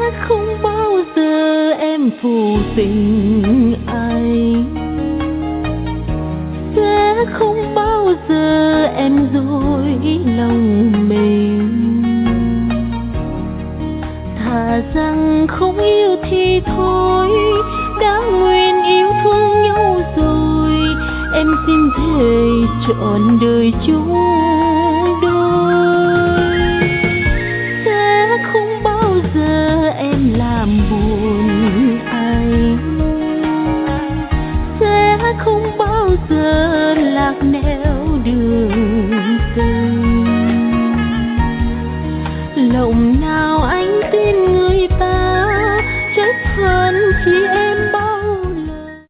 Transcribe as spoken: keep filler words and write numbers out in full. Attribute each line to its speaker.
Speaker 1: không bao giờ em phụ tình anh, sẽ không bao giờ em dối lòng mình. Thà rằng không yêu thì thôi, đã nguyện yêu thương nhau rồi, em xin thề trọn đời chung đôi. Sẽ không bao giờ em làm buồn anh, sẽ không bao giờ lạc nẻo đường tình. Lòng